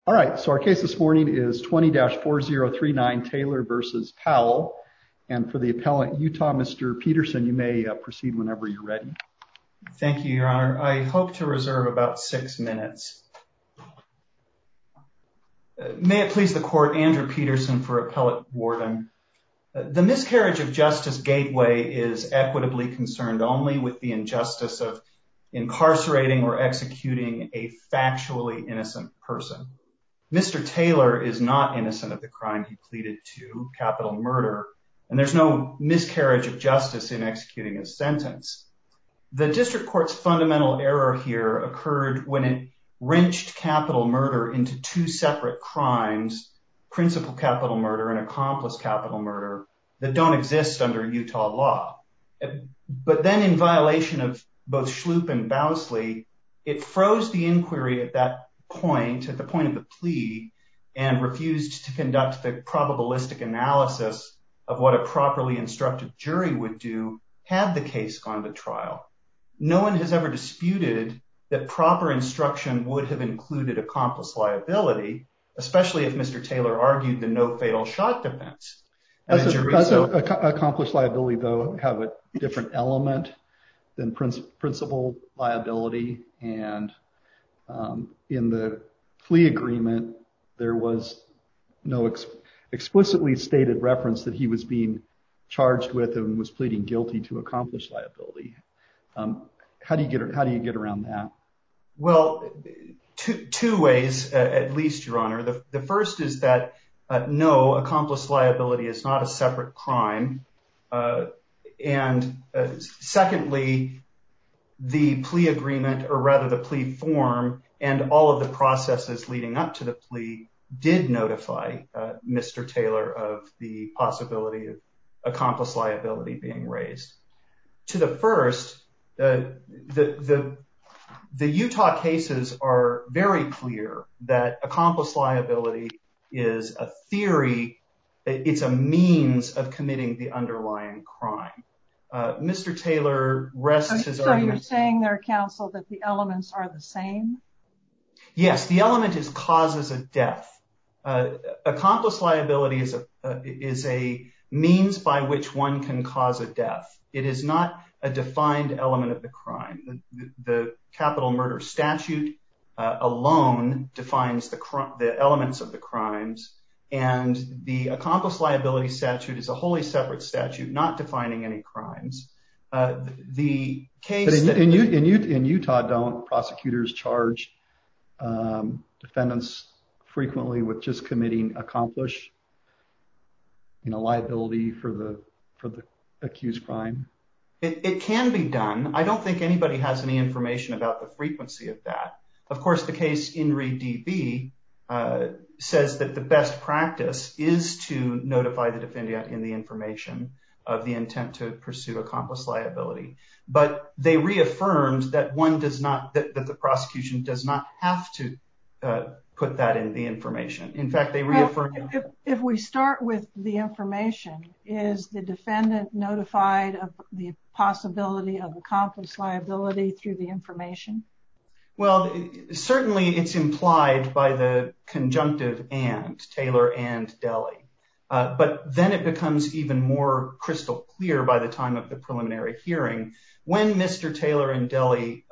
All right, so our case this morning is 20-4039 Taylor versus Powell. And for the appellant, Utah, Mr. Peterson, you may proceed whenever you're ready. Thank you, Your Honor. I hope to reserve about 6 minutes. May it please the Court, Andrew Peterson for Appellate Warden. The miscarriage of justice gateway is equitably concerned only with the injustice of incarcerating or executing a factually innocent person. Mr. Taylor is not innocent of the crime he pleaded to, capital murder, and there's no miscarriage of justice in executing his sentence. The district court's fundamental error here occurred when it wrenched capital murder into two separate crimes, principal capital murder and accomplice capital murder, that don't exist under Utah law. But then in violation of both Schlup and Bousley, it froze the inquiry at that point, at the point of the plea, and refused to conduct the probabilistic analysis of what a properly instructed jury would do had the case gone to trial. No one has ever disputed that proper instruction would have included accomplice liability, especially if Mr. Taylor argued the no fatal shot defense. Doesn't accomplice liability, though, have a different element than principal liability? And in the plea agreement, there was no explicitly stated reference that he was being charged with and was pleading guilty to accomplice liability. How do you get around that? Well, two ways, at least, Your Honor. The first is that no, accomplice liability is not a separate crime. And secondly, the plea agreement, or rather the plea form, and all of the processes leading up to the plea did notify Mr. Taylor of the possibility of accomplice liability being raised. To the first, the Utah cases are very clear that accomplice liability is a theory, it's a means of committing the underlying crime. Mr. Taylor rests his argument. So you're saying there, counsel, that the elements are the same? Yes, the element is causes of death. Accomplice liability is a means by which one can cause a death. It is not a defined element of the crime. The capital murder statute alone defines the elements of the crimes, and the accomplice liability statute is a wholly separate statute, not defining any crimes. The case but in Utah, don't prosecutors charge defendants frequently with just committing accomplice, liability for the accused crime? It can be done. I don't think anybody has any information about the frequency of that. Of course, the case in Re DB says that the best practice is to notify the defendant in the information of the intent to pursue accomplice liability. But they reaffirmed that that the prosecution does not have to put that in the information. In fact, they reaffirmed. If we start with the information, is the defendant notified of the possibility of accomplice liability through the information? Well, certainly it's implied by the conjunctive and, Taylor and Deli. But then it becomes even more crystal clear by the time of the preliminary hearing when Mr. Taylor and Deli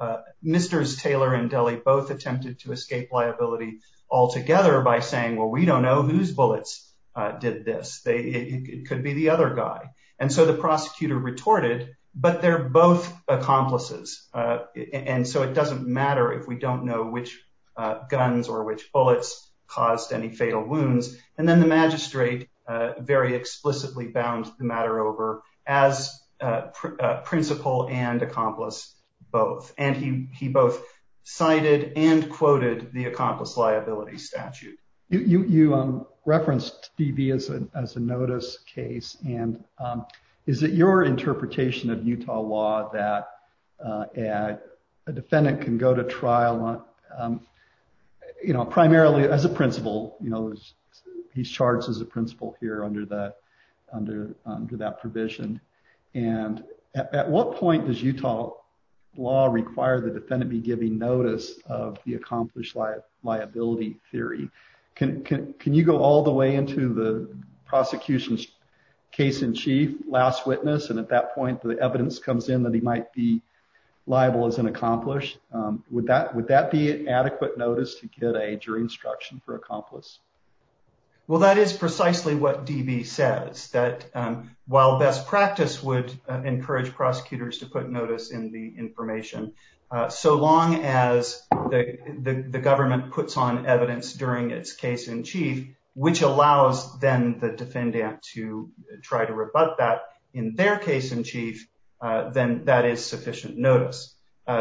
both attempted to escape liability altogether by saying, well, we don't know whose bullets did this. It could be the other guy. And so the prosecutor retorted, but they're both accomplices. And so it doesn't matter if we don't know which guns or which bullets caused any fatal wounds. And then the magistrate very explicitly bound the matter over as principal and accomplice both. And he both cited and quoted the accomplice liability statute. You referenced DB as a notice case, and is it your interpretation of Utah law that a defendant can go to trial, primarily as a principal? He's charged as a principal here under that provision. And at what point does Utah law require the defendant be giving notice of the accomplished liability theory. Can you go all the way into the prosecution's case in chief, last witness, and at that point the evidence comes in that he might be liable as an accomplice? Would that be adequate notice to get a jury instruction for accomplice? Well, that is precisely what DB says, that while best practice would encourage prosecutors to put notice in the information, so long as the government puts on evidence during its case in chief, which allows then the defendant to try to rebut that in their case in chief, then that is sufficient notice.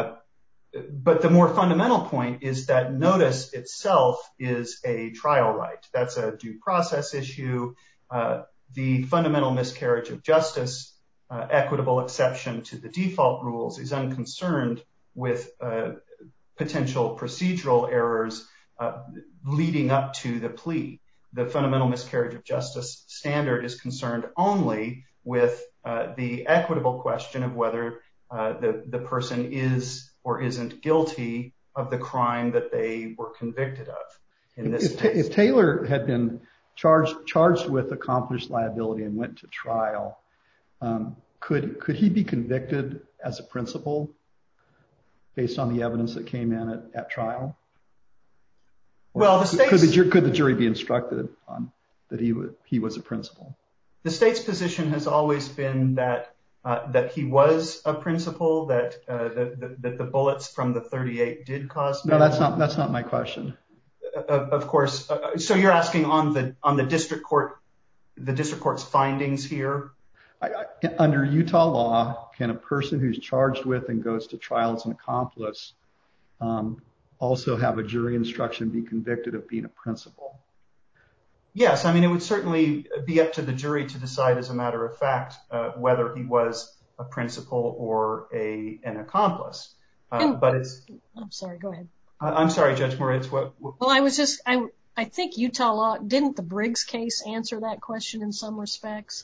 But the more fundamental point is that notice itself is a trial right. That's a due process issue. The fundamental miscarriage of justice, equitable exception to the default rules, is unconcerned with potential procedural errors leading up to the plea. The fundamental miscarriage of justice standard is concerned only with the equitable question of whether the person is or isn't guilty of the crime that they were convicted of. In this case, if Taylor had been charged with accomplished liability and went to trial, could he be convicted as a principal based on the evidence that came in at trial? Well, could the jury be instructed on that he was a principal? The state's position has always been that he was a principal, that the bullets from the .38 did cause. No, that's not my question. Of course. So you're asking on the district court's findings here? Under Utah law, can a person who's charged with and goes to trial as an accomplice also have a jury instruction be convicted of being a principal? Yes, I mean, it would certainly be up to the jury to decide, as a matter of fact, whether he was a principal or an accomplice. But it's. I'm sorry. Go ahead. I'm sorry, Judge Moritz. What? Well, I think Utah law, didn't the Briggs case answer that question in some respects?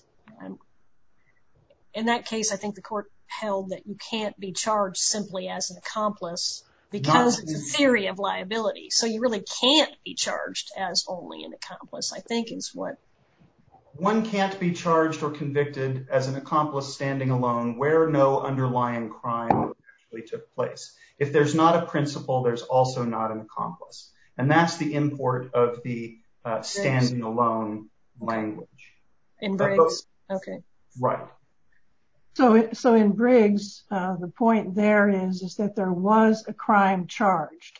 In that case, I think the court held that you can't be charged simply as an accomplice because it's a theory of liability. So you really can't be charged as only an accomplice, I think is what. One can't be charged or convicted as an accomplice standing alone where no underlying crime actually took place. If there's not a principal, there's also not an accomplice. And that's the import of the standing alone language. In Briggs? Okay. Right. So in Briggs, the point there is that there was a crime charged.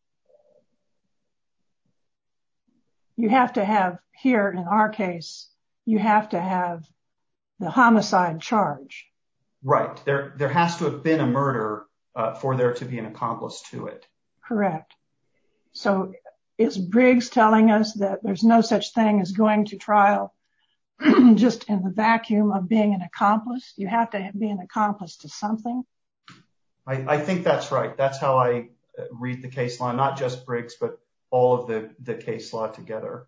You have to have, here in our case, you have to have the homicide charge. Right. There has to have been a murder for there to be an accomplice to it. Correct. So is Briggs telling us that there's no such thing as going to trial just in the vacuum of being an accomplice? You have to be an accomplice to something? I think that's right. That's how I read the case law, not just Briggs, but all of the case law together.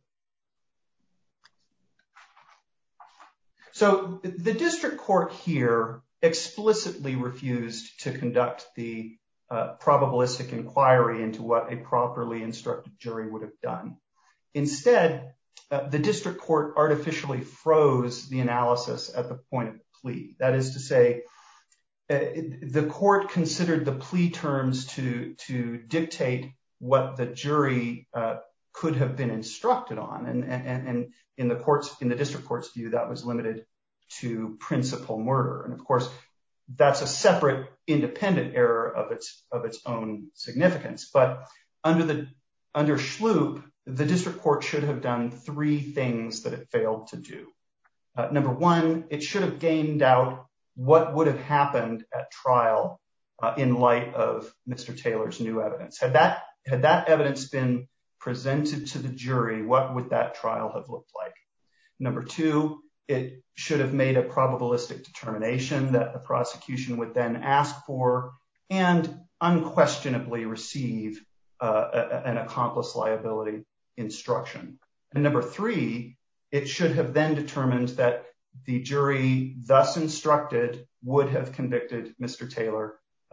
So the district court here explicitly refused to conduct the probabilistic inquiry into what a properly instructed jury would have done. Instead, the district court artificially froze the analysis at the point of the plea. That is to say, the court considered the plea terms to dictate what the jury could have been instructed on. And in the district court's view, that was limited to principal murder. And of course, that's a separate independent error of its own significance. But under Schlup, the district court should have done three things that it failed to do. Number one, it should have gained out what would have happened at trial in light of Mr. Taylor's new evidence. Had that evidence been presented to the jury, what would that trial have looked like? Number two, it should have made a probabilistic determination that the prosecution would then ask for and unquestionably receive an accomplice liability instruction. And number three, it should have then determined that the jury thus instructed would have convicted Mr. Taylor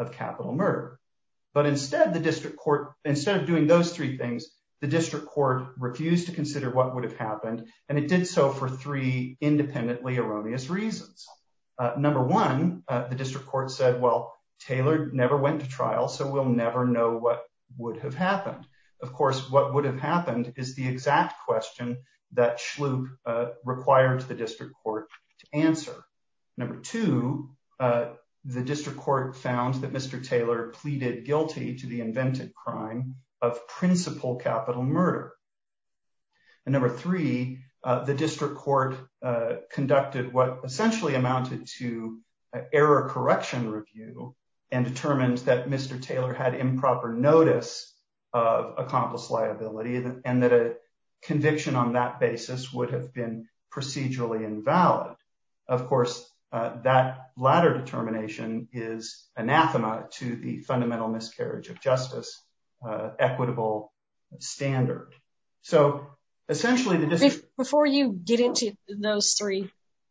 of capital murder. But instead, instead of doing those three things, the district court refused to consider what would have happened, and it did so for three independently erroneous reasons. Number one, the district court said, well, Taylor never went to trial, so we'll never know what would have happened. Of course, what would have happened is the exact question that Schlup required the district court to answer. Number two, the district court found that Mr. Taylor pleaded guilty to the invented crime of principal capital murder. And number three, the district court conducted what essentially amounted to error correction review and determined that Mr. Taylor had improper notice of accomplice liability and that a conviction on that basis would have been procedurally invalid. Of course, that latter determination is anathema to the fundamental miscarriage of justice equitable standard. So essentially the district... Before you get into those three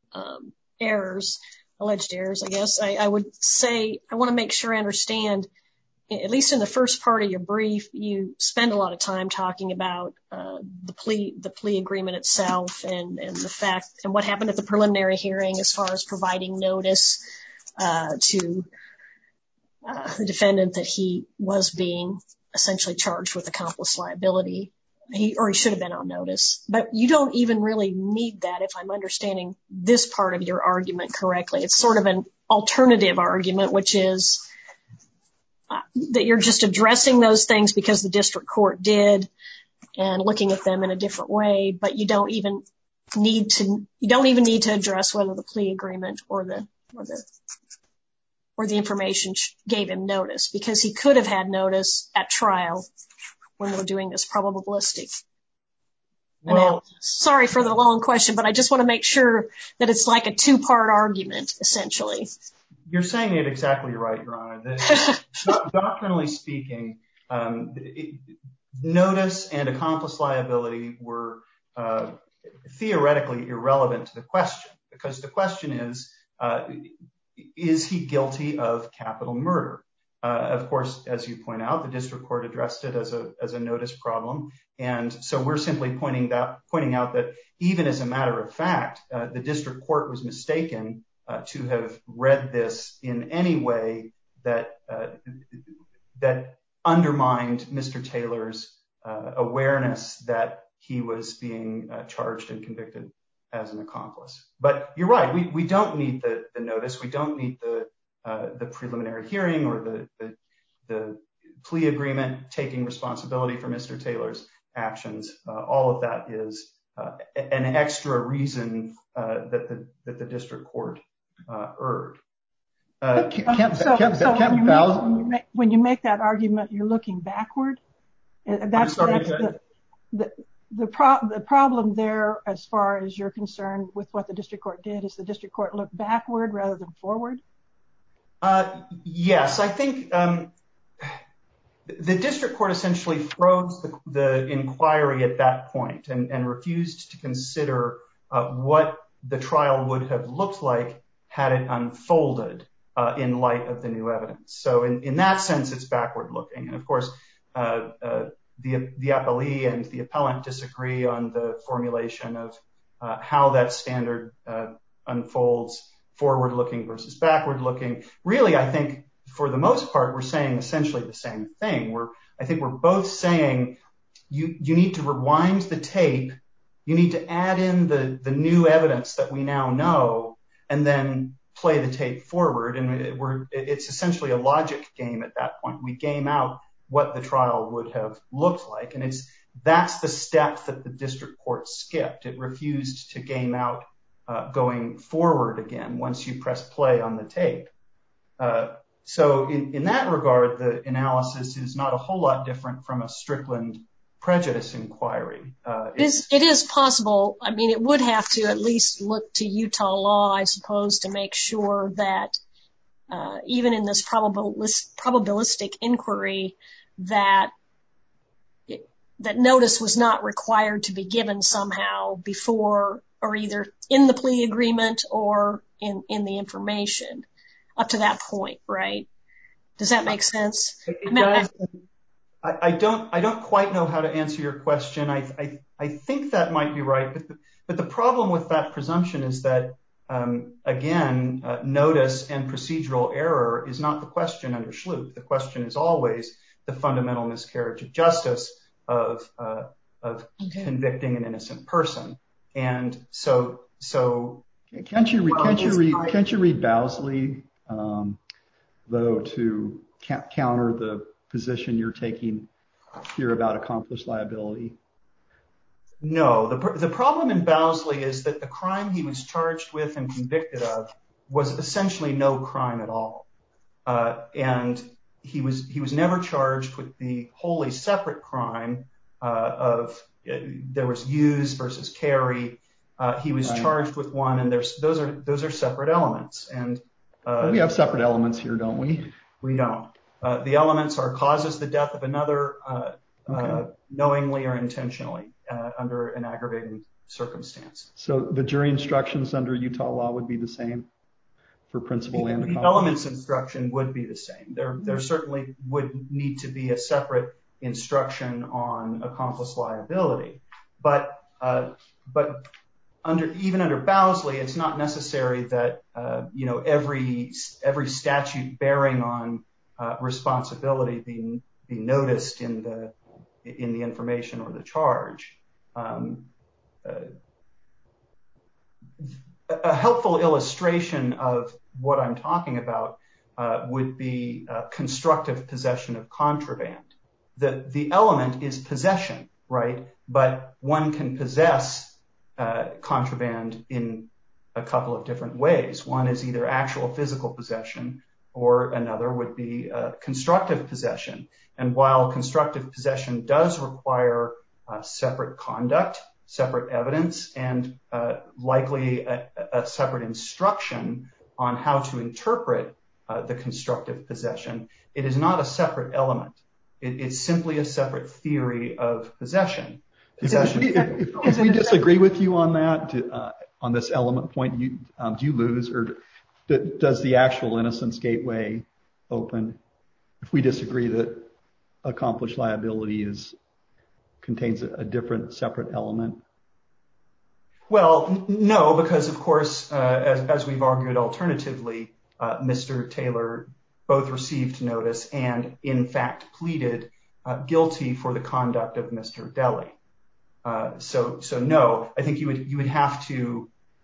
alleged errors, I guess, I would say I want to make sure I understand, at least in the first part of your brief, you spend a lot of time talking about the plea agreement itself and the fact and what happened at the preliminary hearing as far as providing notice to the defendant that he was being essentially charged with accomplice liability. He should have been on notice. But you don't even really need that, if I'm understanding this part of your argument correctly. It's sort of an alternative argument, which is that you're just addressing those things because the district court did and looking at them in a different way, but you don't even need to address whether the plea agreement or the information gave him notice, because he could have had notice at trial when we're doing this probabilistic analysis. Sorry for the long question, but I just want to make sure that it's like a two-part argument, essentially. You're saying it exactly right, Your Honor. Doctrinally speaking, notice and accomplice liability were theoretically irrelevant to the question, because the question is he guilty of capital murder? Of course, as you point out, the district court addressed it as a notice problem. And so we're simply pointing out that even as a matter of fact, the district court was mistaken to have read this in any way that undermined Mr. Taylor's awareness that he was being charged and convicted as an accomplice. But you're right, we don't need the notice. We don't need the preliminary hearing or the plea agreement taking responsibility for Mr. Taylor's actions. All of that is an extra reason that the district court erred. When you make that argument, you're looking backward. The problem there, as far as you're concerned with what the district court did, is the district court looked backward rather than forward? Yes, I think the district court essentially froze the inquiry at that point and refused to consider what the trial would have looked like had it unfolded in light of the new evidence. So in that sense, it's backward looking. And of course, the appellee and the appellant disagree on the formulation of how that standard unfolds, forward looking versus backward looking. Really, I think for the most part, we're saying essentially the same thing. I think we're both saying you need to rewind the tape. You need to add in the new evidence that we now know and then play the tape forward. And it's essentially a logic game at that point. We game out what the trial would have looked like. And that's the step that the district court skipped. It refused to game out going forward again once you press play on the tape. So in that regard, the analysis is not a whole lot different from a Strickland prejudice inquiry. It is possible. I mean, it would have to at least look to Utah law, I suppose, to make sure that even in this probabilistic inquiry, that notice was not required to be given somehow before or either in the plea agreement or in the information up to that point, right? Does that make sense? It does. I don't quite know how to answer your question. I think that might be right, but the problem with that presumption is that, again, notice and procedural error is not the question under Schlup. The question is always the fundamental miscarriage of justice of convicting an innocent person. And so can't you read Bowsley though to counter the position you're taking here about accomplice liability? No, the problem in Bowsley is that the crime he was charged with and convicted of was essentially no crime at all. And he was never charged with the wholly separate crime of there was use versus carry. He was charged with one, and those are separate elements. And we have separate elements here, don't we? We don't. The elements are causes the death of another knowingly or intentionally under an aggravating circumstance. So the jury instructions under Utah law would be the same for principal and accomplice? The elements instruction would be the same. There certainly would need to be a separate instruction on accomplice liability. But even under Bowsley, it's not necessary that every statute bearing on responsibility be noticed in the information or the charge. A helpful illustration of what I'm talking about would be constructive possession of contraband. The element is possession, right? But one can possess contraband in a couple of different ways. One is either actual physical possession, or another would be constructive possession. And while constructive possession does require separate conduct, separate evidence, and likely a separate instruction on how to interpret the constructive possession, it is not a separate element. It's simply a separate theory of possession. If we disagree with you on that, on this element point, do you lose, or does the actual innocence gateway open? If we disagree that accomplished liability contains a different separate element? Well, no, because of course, as we've argued alternatively, Mr. Taylor both received notice and in fact pleaded guilty for the conduct of Mr. Deli. So no, I think you would have to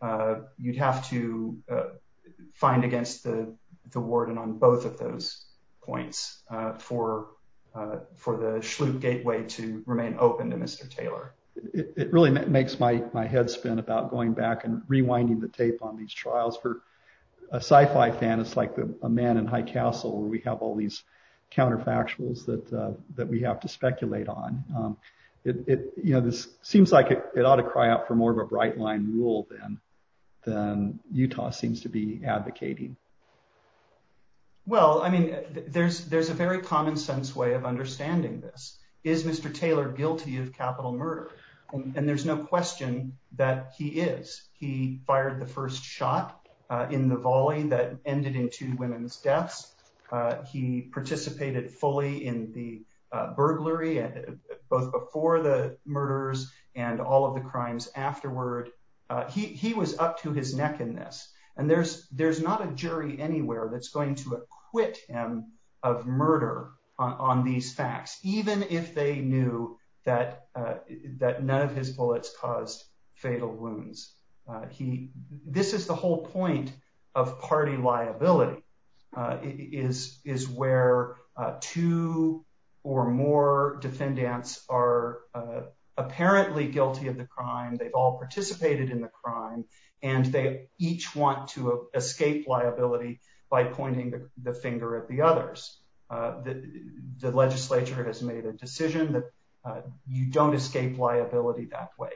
find against the warden on both of those points for the Schlup gateway to remain open to Mr. Taylor. It really makes my head spin about going back and rewinding the tape on these trials. For a sci-fi fan, it's like A Man in High Castle, where we have all these counterfactuals that we have to speculate on. This seems like it ought to cry out for more of a bright line rule than Utah seems to be advocating. Well, I mean, there's a very common sense way of understanding this. Is Mr. Taylor guilty of capital murder? And there's no question that he is. He fired the first shot in the volley that ended in 2 women's deaths. He participated fully in the burglary, both before the murders and all of the crimes afterward. He was up to his neck in this. And there's not a jury anywhere that's going to acquit him of murder on these facts, even if they knew that none of his bullets caused fatal wounds. This is the whole point of party liability, is where 2 or more defendants are apparently guilty of the crime. They've all participated in the crime, and they each want to escape liability by pointing the finger at the others. The legislature has made a decision that you don't escape liability that way.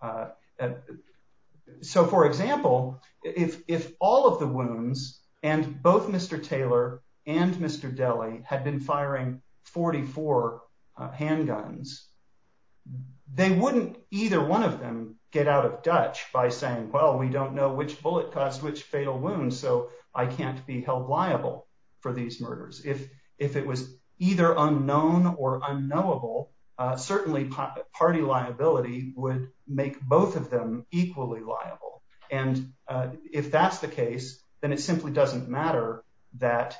So, for example, if all of the wounds and both Mr. Taylor and Mr. Deli had been firing 44 handguns, they wouldn't, either one of them, get out of Dutch by saying, well, we don't know which bullet caused which fatal wound, so I can't be held liable for these murders. if it was either unknown or unknowable, certainly party liability would make both of them equally liable. And if that's the case, then it simply doesn't matter that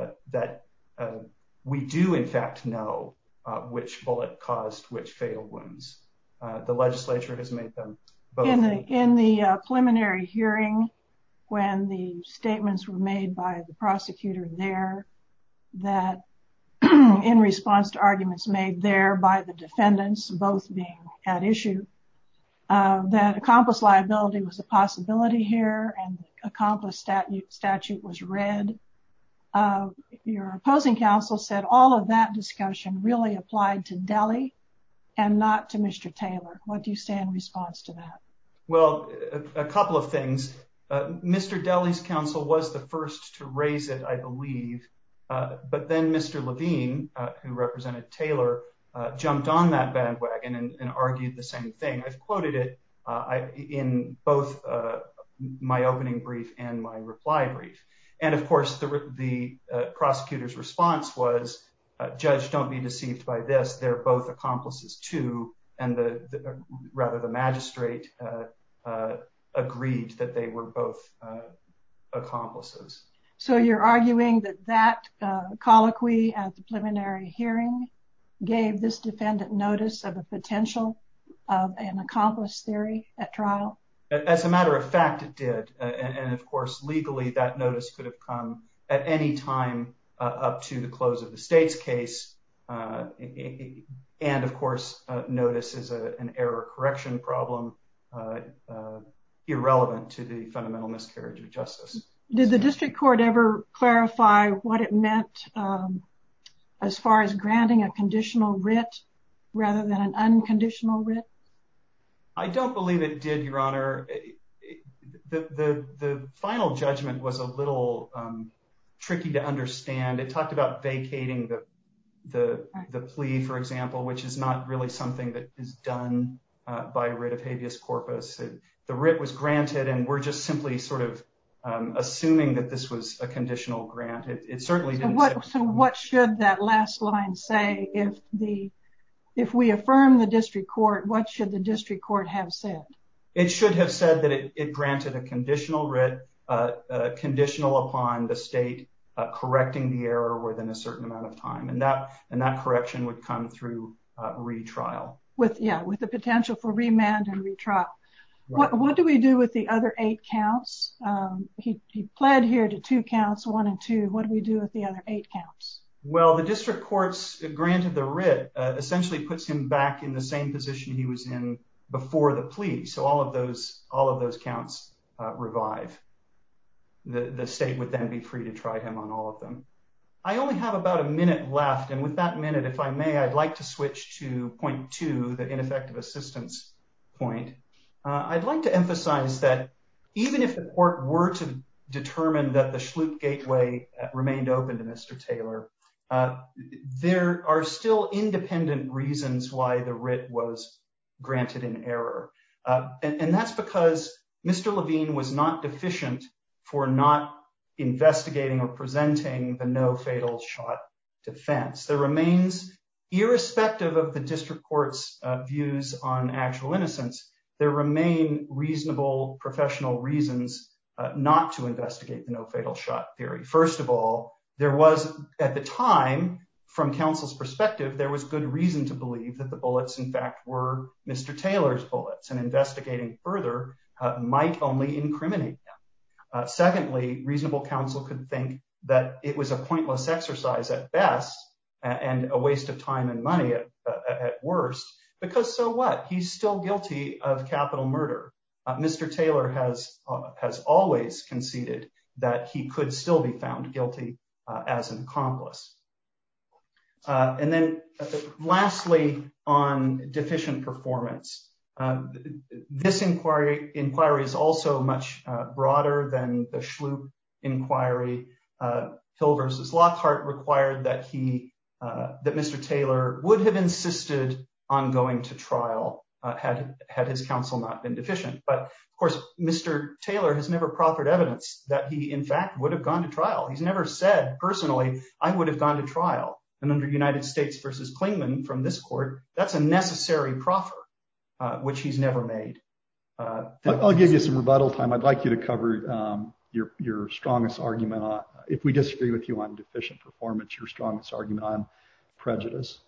we do in fact know which bullet caused which fatal wounds. The legislature has made them both. In the preliminary hearing, when the statements were made by the prosecutor there, that in response to arguments made there by the defendants, both being at issue, that accomplice liability was a possibility here, and the accomplice statute was read. Your opposing counsel said all of that discussion really applied to Deli and not to Mr. Taylor. What do you say in response to that? Well, a couple of things. Mr. Deli's counsel was the first to raise it, I believe, but then Mr. Levine, who represented Taylor, jumped on that bandwagon and argued the same thing. I've quoted it in both my opening brief and my reply brief. And of course, the prosecutor's response was, Judge, don't be deceived by this. They're both accomplices too. And the magistrate agreed that they were both accomplices. So you're arguing that colloquy at the preliminary hearing gave this defendant notice of a potential of an accomplice theory at trial? As a matter of fact, it did. And of course, legally, that notice could have come at any time up to the close of the state's case. And of course, notice is an error correction problem, irrelevant to the fundamental miscarriage of justice. Did the district court ever clarify what it meant as far as granting a conditional writ rather than an unconditional writ? I don't believe it did, Your Honor. The final judgment was a little tricky to understand. It talked about vacating the plea, for example, which is not really something that is done by writ of habeas corpus. The writ was granted, and we're just simply sort of assuming that this was a conditional grant. It certainly didn't. So what should that last line say? If we affirm the district court, what should the district court have said? It should have said that it granted a conditional writ, conditional upon the state correcting the error within a certain amount of time, and that correction would come through retrial. With the potential for remand and retrial. Right. What do we do with the other 8 counts? He pled here to 2 counts, 1 and 2. What do we do with the other 8 counts? Well, the district court's granted the writ essentially puts him back in the same position he was in before the plea. So all of those counts revive. The state would then be free to try him on all of them. I only have about a minute left, and with that minute, if I may, I'd like to switch to point 2, the ineffective assistance point. I'd like to emphasize that even if the court were to determine that the Schlup Gateway remained open to Mr. Taylor, there are still independent reasons why the writ was granted in error. And that's because Mr. Levine was not deficient for not investigating or presenting the no fatal shot defense. There remains, irrespective of the district court's views on actual innocence, there remain reasonable professional reasons not to investigate the no fatal shot theory. First of all, there was, at the time, from counsel's perspective, there was good reason to believe that the bullets, in fact, were Mr. Taylor's bullets, and investigating further might only incriminate them. Secondly, reasonable counsel could think that it was a pointless exercise at best and a waste of time and money at worst, because so what? He's still guilty of capital murder. Mr. Taylor has always conceded that he could still be found guilty as an accomplice. And then lastly, on deficient performance, this inquiry is also much broader than the Schlup inquiry. Hill versus Lockhart required that Mr. Taylor would have insisted on going to trial. had his counsel not been deficient. But of course, Mr. Taylor has never proffered evidence that he, in fact, would have gone to trial. He's never said personally, I would have gone to trial. And under United States versus Klingman from this court, that's a necessary proffer, which he's never made. I'll give you some rebuttal time. I'd like you to cover your strongest argument on, if we disagree with you on deficient performance, your strongest argument on prejudice.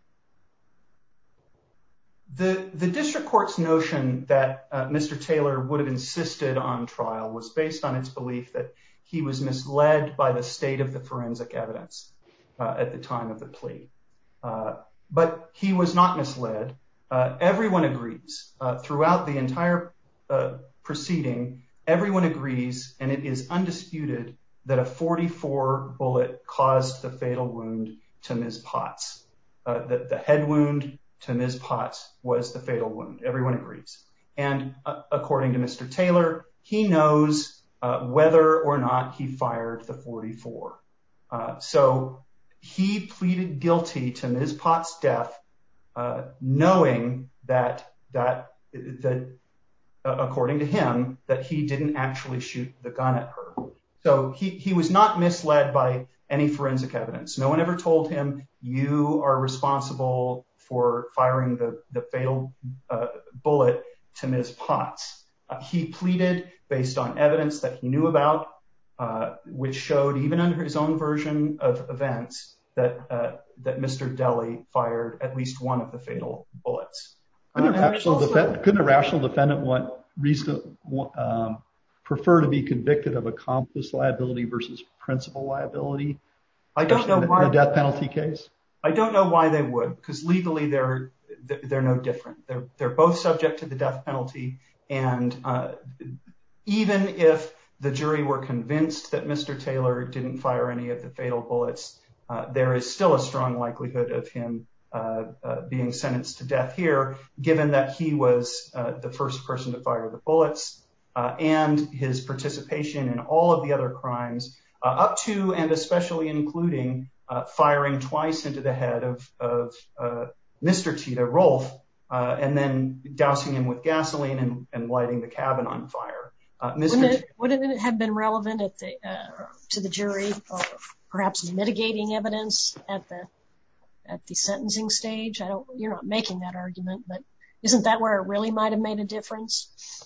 The district court's notion that Mr. Taylor would have insisted on trial was based on its belief that he was misled by the state of the forensic evidence at the time of the plea. But he was not misled. Everyone agrees throughout the entire proceeding, everyone agrees, and it is undisputed that a .44 bullet caused the fatal wound to Ms. Potts. The head wound to Ms. Potts was the fatal wound. Everyone agrees. And according to Mr. Taylor, he knows whether or not he fired the .44. So he pleaded guilty to Ms. Potts' death, knowing that according to him, that he didn't actually shoot the gun at her. So he was not misled by any forensic evidence. No one ever told him, you are responsible for firing the fatal bullet to Ms. Potts. He pleaded based on evidence that he knew about, which showed, even under his own version of events, that Mr. Deli fired at least one of the fatal bullets. Couldn't a rational defendant prefer to be convicted of accomplice liability versus principal liability? I don't know why. In a death penalty case? I don't know why they would, because legally they're no different. They're both subject to the death penalty, and even if the jury were convinced that Mr. Taylor didn't fire any of the fatal bullets, there is still a strong likelihood of him being sentenced to death here, given that he was the first person to fire the bullets, and his participation in all of the other crimes, up to and especially including firing twice into the head of Mr. Tita Rolfe, and then dousing him with gasoline and lighting the cabin on fire. Wouldn't it have been relevant to the jury, or perhaps mitigating evidence at the sentencing stage? You're not making that argument, but isn't that where it really might have made a difference?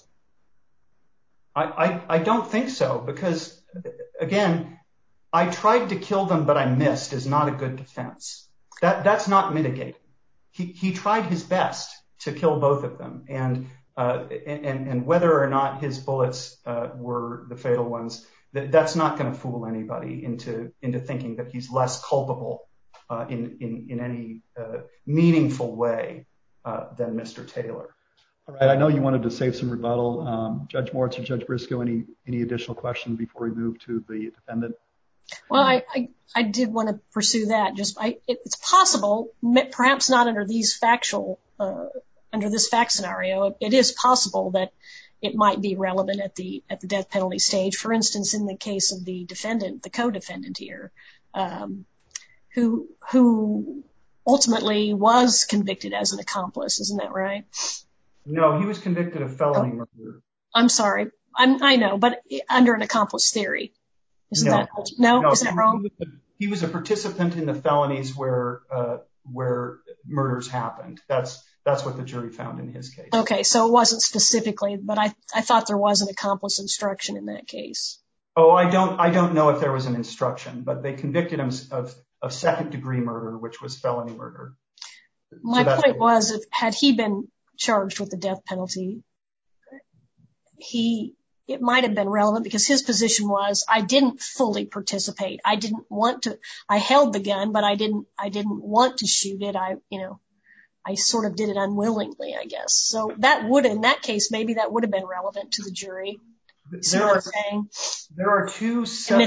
I don't think so, because, again, I tried to kill them, but I missed is not a good defense. That's not mitigating. He tried his best to kill both of them, and whether or not his bullets were the fatal ones, that's not going to fool anybody into thinking that he's less culpable in any meaningful way than Mr. Taylor. All right. I know you wanted to save some rebuttal. Judge Moritz or Judge Briscoe, any additional questions before we move to the defendant? Well, I did want to pursue that. It's possible, perhaps not under this fact scenario. It is possible that it might be relevant at the death penalty stage. For instance, in the case of the defendant, the co-defendant here, who ultimately was convicted as an accomplice. Isn't that right? No, he was convicted of felony murder. I'm sorry. I know, but under an accomplice theory. Isn't that wrong? He was a participant in the felonies where murders happened. That's what the jury found in his case. Okay, so it wasn't specifically, but I thought there was an accomplice instruction in that case. Oh, I don't know if there was an instruction, but they convicted him of second-degree murder, which was felony murder. My point was, had he been charged with the death penalty, it might have been relevant, because his position was, I didn't fully participate. I didn't want to. I held the gun, but I didn't want to shoot it. I sort of did it unwillingly, I guess. So in that case, maybe that would have been relevant to the jury. There are two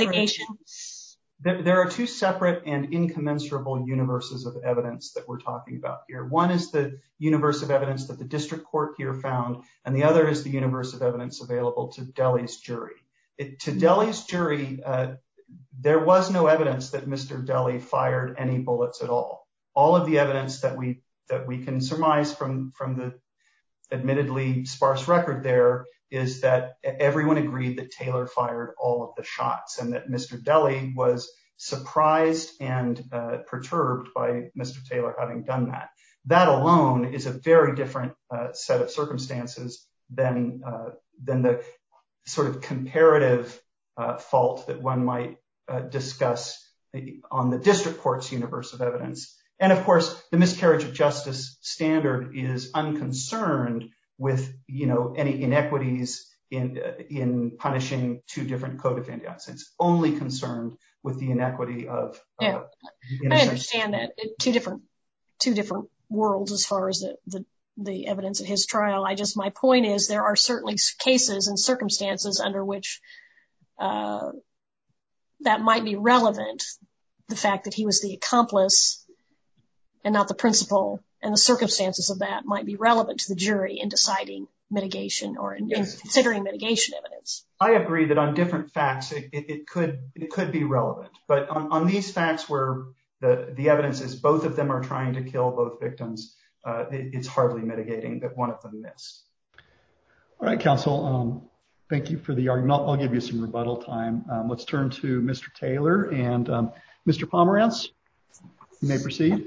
separate and incommensurable universes of evidence that we're talking about here. One is the universe of evidence that the district court here found, and the other is the universe of evidence available to Deli's jury. To Deli's jury, there was no evidence that Mr. Deli fired any bullets at all. All of the evidence that we can surmise from admittedly sparse record there is that everyone agreed that Taylor fired all of the shots and that Mr. Deli was surprised and perturbed by Mr. Taylor having done that. That alone is a very different set of circumstances than the sort of comparative fault that one might discuss on the district court's universe of evidence. And of course, the miscarriage of justice standard is unconcerned with, any inequities in punishing two different co-defendants. It's only concerned with the inequity of. I understand that two different worlds as far as the evidence at his trial. My point is there are certainly cases and circumstances under which that might be relevant. The fact that he was the accomplice and not the principal, and the circumstances of that might be relevant to the jury in deciding mitigation or in considering mitigation evidence. I agree that on different facts, it could be relevant. But on these facts where the evidence is both of them are trying to kill both victims, it's hardly mitigating that one of them missed. All right, counsel. Thank you for the argument. I'll give you some rebuttal time. Let's turn to Mr. Taylor and Mr. Pomerantz. You may proceed.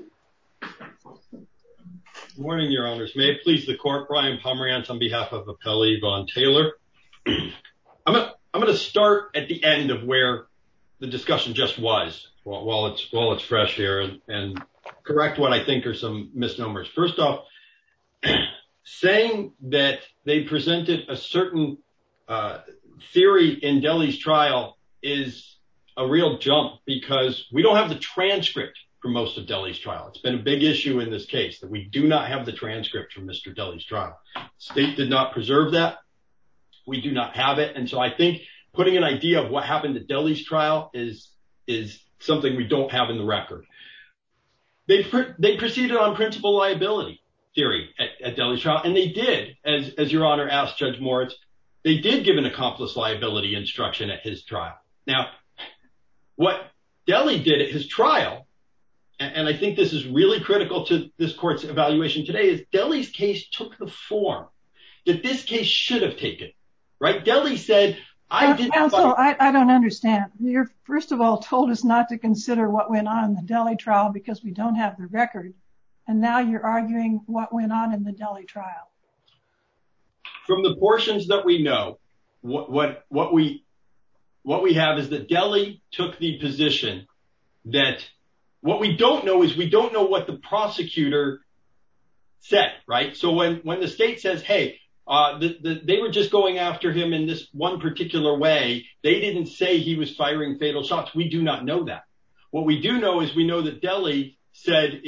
Good morning, Your Honors. May it please the court, Brian Pomerantz on behalf of Appellee Vaughn Taylor. I'm going to start at the end of where the discussion just was while it's fresh here and correct what I think are some misnomers. First off, saying that they presented a certain theory in Deli's trial is a real jump because we don't have the transcript for most of Deli's trial. It's been a big issue in this case that we do not have the transcript from Mr. Deli's trial. State did not preserve that. We do not have it. And so I think putting an idea of what happened at Deli's trial is something we don't have in the record. They proceeded on principal liability theory at Deli's trial, and they did, as Your Honor asked Judge Moritz, they did give an accomplice liability instruction at his trial. Now, what Deli did at his trial, and I think this is really critical to this court's evaluation today, is Deli's case took the form that this case should have taken, right? Deli said, Counsel, I don't understand. You first of all told us not to consider what went on in the Deli trial because we don't have the record. And now you're arguing what went on in the Deli trial. From the portions that we know, what we have is that Deli took the position that what we don't know is we don't know what the prosecutor said, right? So when the state says, hey, they were just going after him in this one particular way, they didn't say he was firing fatal shots. We do not know that. What we do know is we know that Deli said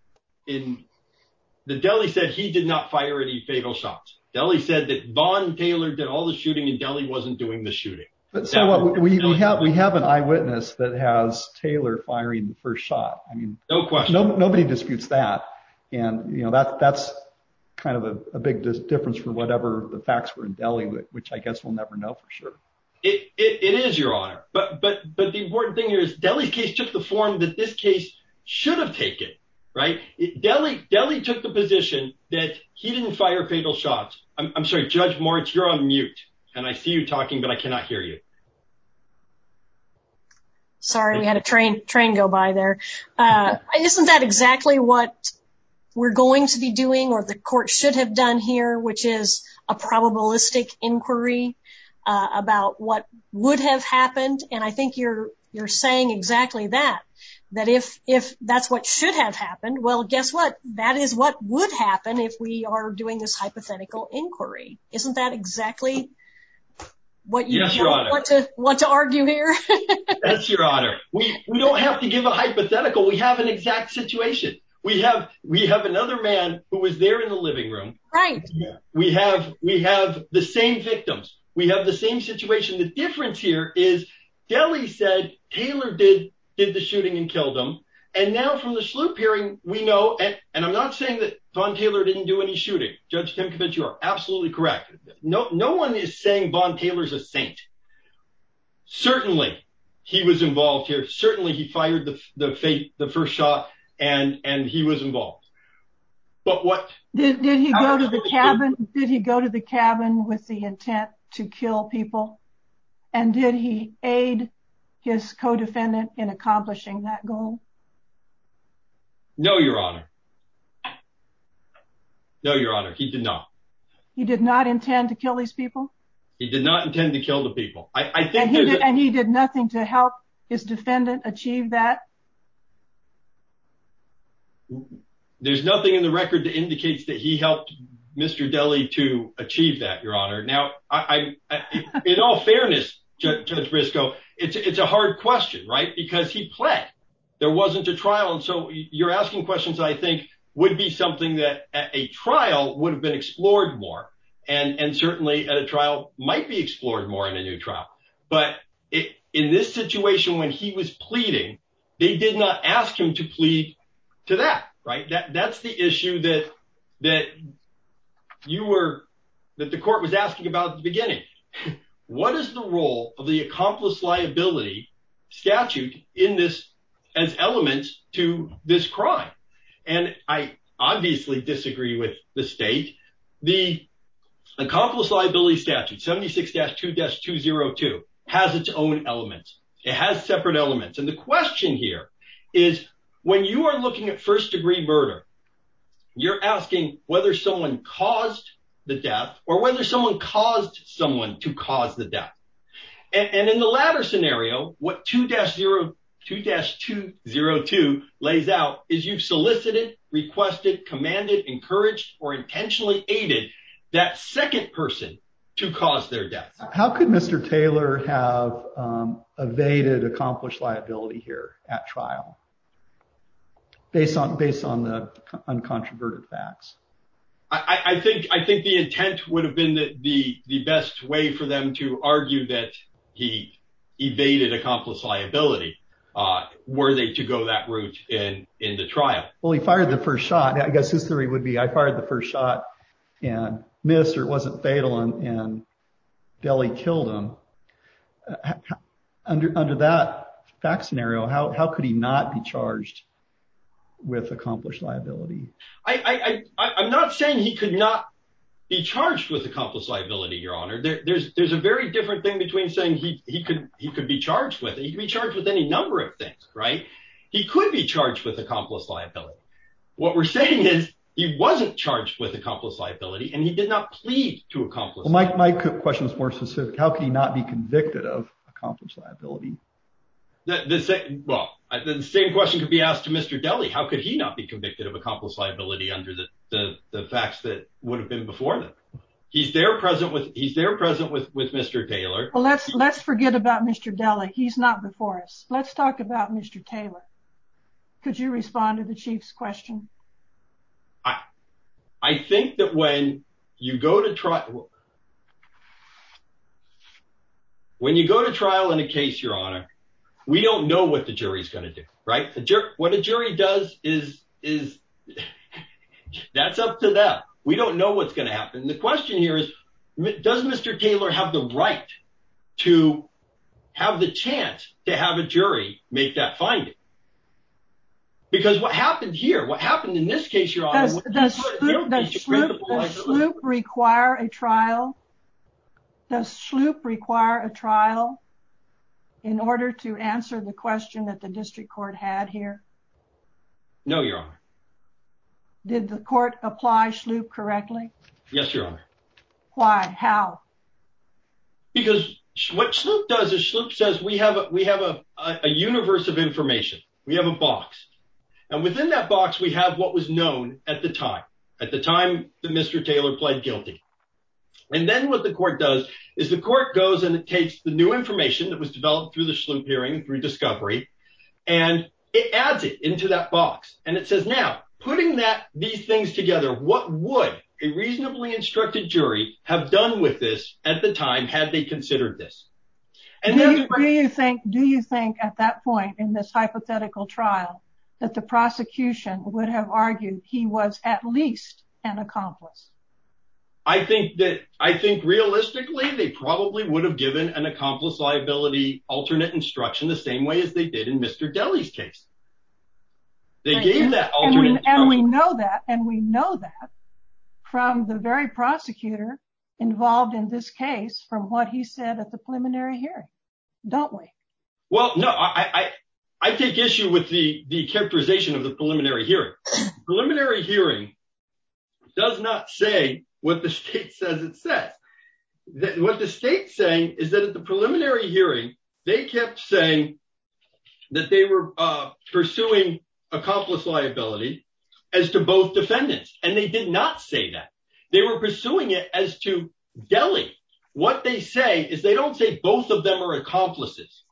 Deli said he did not fire any fatal shots. Deli said that Vaughn Taylor did all the shooting and Deli wasn't doing the shooting. But so what we have an eyewitness that has Taylor firing the first shot. I mean, no question. Nobody disputes that. And, that's kind of a big difference for whatever the facts were in Deli, which I guess we'll never know for sure. It is, Your Honor. But the important thing here is Deli's case took the form that this case should have taken, right? Deli took the position that he didn't fire fatal shots. I'm sorry, Judge Moritz, you're on mute. And I see you talking, but I cannot hear you. Sorry, we had a train go by there. Isn't that exactly what we're going to be doing or the court should have done here, which is a probabilistic inquiry about what would have happened? And I think you're saying exactly that if that's what should have happened, well, guess what? That is what would happen if we are doing this hypothetical inquiry. Isn't that exactly what you want to argue here? Yes, Your Honor. We don't have to give a hypothetical. We have an exact situation. We have another man who was there in the living room. Right. We have the same victims. We have the same situation. The difference here is Deli said Taylor did the shooting and killed him. And now from the Sloop hearing, we know, and I'm not saying that Vaughn Taylor didn't do any shooting. Judge Timkovich, you are absolutely correct. No one is saying Vaughn Taylor's a saint. Certainly he was involved here. Certainly he fired the first shot and he was involved. But what did he go to the cabin? Did he go to the cabin with the intent to kill people? And did he aid his co-defendant in accomplishing that goal? No, Your Honor. No, Your Honor, he did not. He did not intend to kill these people? He did not intend to kill the people. I think and he did nothing to help his defendant achieve that? There's nothing in the record that indicates that he helped Mr. Deli to achieve that, Your Honor. Now, in all fairness, Judge Briscoe, it's a hard question, right? Because he pled. There wasn't a trial. And so you're asking questions that I think would be something that at a trial would have been explored more. And certainly at a trial might be explored more in a new trial. But in this situation, when he was pleading, they did not ask him to plead to that, right? That's the issue that the court was asking about at the beginning. What is the role of the accomplice liability statute in this as elements to this crime? And I obviously disagree with the state. The accomplice liability statute, 76-2-202, has its own elements. It has separate elements. And the question here is, when you are looking at first-degree murder, you're asking whether someone caused the death or whether someone caused someone to cause the death. And in the latter scenario, what 2-202 lays out is you've solicited, requested, commanded, encouraged, or intentionally aided that second person to cause their death. How could Mr. Taylor have evaded accomplice liability here at trial based on the uncontroverted facts? I think the intent would have been the best way for them to argue that he evaded accomplice liability, were they to go that route in the trial. Well, he fired the first shot. I guess his theory would be, I fired the first shot and missed, or it wasn't fatal, and Deli killed him. Under that fact scenario, how could he not be charged with accomplice liability? I'm not saying he could not be charged with accomplice liability, Your Honor. There's a very different thing between saying he could be charged with it. He could be charged with any number of things, right? He could be charged with accomplice liability. What we're saying is he wasn't charged with accomplice liability, and he did not plead to accomplice liability. My question was more specific. How could he not be convicted of accomplice liability? The same question could be asked to Mr. Deli. How could he not be convicted of accomplice liability under the facts that would have been before them? He's there present with Mr. Taylor. Well, let's forget about Mr. Deli. He's not before us. Let's talk about Mr. Taylor. Could you respond to the Chief's question? I think that when you go to trial in a case, Your Honor, we don't know what the jury's going to do, right? What a jury does is that's up to them. We don't know what's going to happen. The question here is, does Mr. Taylor have the right to have the chance to have a jury make that finding? Because what happened in this case, Your Honor, does Sloop require a trial? Does Sloop require a trial in order to answer the question that the district court had here? No, Your Honor. Did the court apply Sloop correctly? Yes, Your Honor. Why? How? Because what Sloop does is Sloop says we have a universe of information. We have a box. And within that box, we have what was known at the time that Mr. Taylor pled guilty. And then what the court does is the court goes and it takes the new information that was developed through the Sloop hearing, through discovery, and it adds it into that box. And it says, now, putting these things together, what would a reasonably instructed jury have done with this at the time had they considered this? And do you think at that point in this hypothetical trial that the prosecution would have argued he was at least an accomplice? I think realistically, they probably would have given an accomplice liability alternate instruction the same way as they did in Mr. Deli's case. They gave that alternate and we know that from the very prosecutor involved in this case from what he said at the preliminary hearing, don't we? Well, no, I take issue with the characterization of the preliminary hearing. Preliminary hearing does not say what the state says it says. What the state's saying is that at the preliminary hearing, they kept saying that they were pursuing accomplice liability as to both defendants. And they did not say that. They were pursuing it as to Deli. What they say is they don't say both of them are accomplices.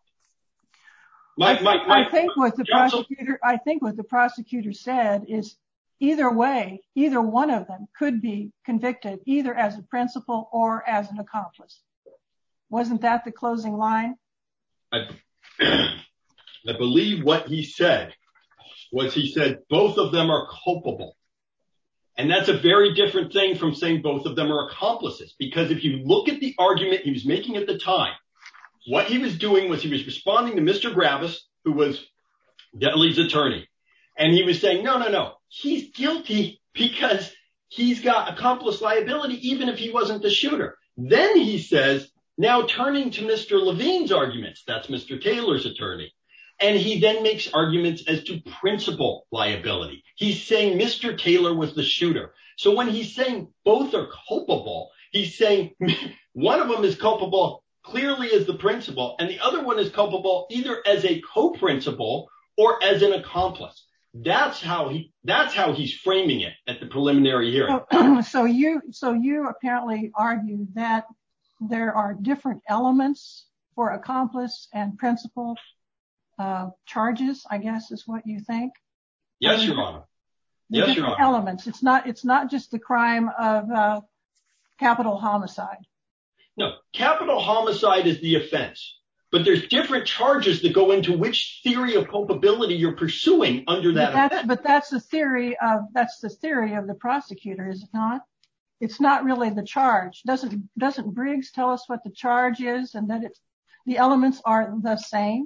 I think what the prosecutor said is either way, either one of them could be convicted either as a principal or as an accomplice. Wasn't that the closing line? I believe what he said was he said both of them are culpable. And that's a very different thing from saying both of them are accomplices. Because if you look at the argument he was making at the time, what he was doing was he was responding to Mr. Gravis, who was Deli's attorney. And he was saying, no, he's guilty because he's got accomplice liability, even if he wasn't the shooter. Then he says, now turning to Mr. Levine's arguments, that's Mr. Taylor's attorney. And he then makes arguments as to principal liability. He's saying Mr. Taylor was the shooter. So when he's saying both are culpable, he's saying one of them is culpable clearly as the principal, and the other one is culpable either as a co-principal or as an accomplice. That's how he's framing it at the preliminary hearing. So you apparently argue that there are different elements for accomplice and principal charges, I guess is what you think? Yes, Your Honor. Yes, Your Honor. Elements. It's not just the crime of capital homicide. No, capital homicide is the offense, but there's different charges that go into which theory of culpability you're pursuing under that. But that's the theory of the prosecutor, is it not? It's not really the charge. Doesn't Briggs tell us what the charge is and that the elements are the same?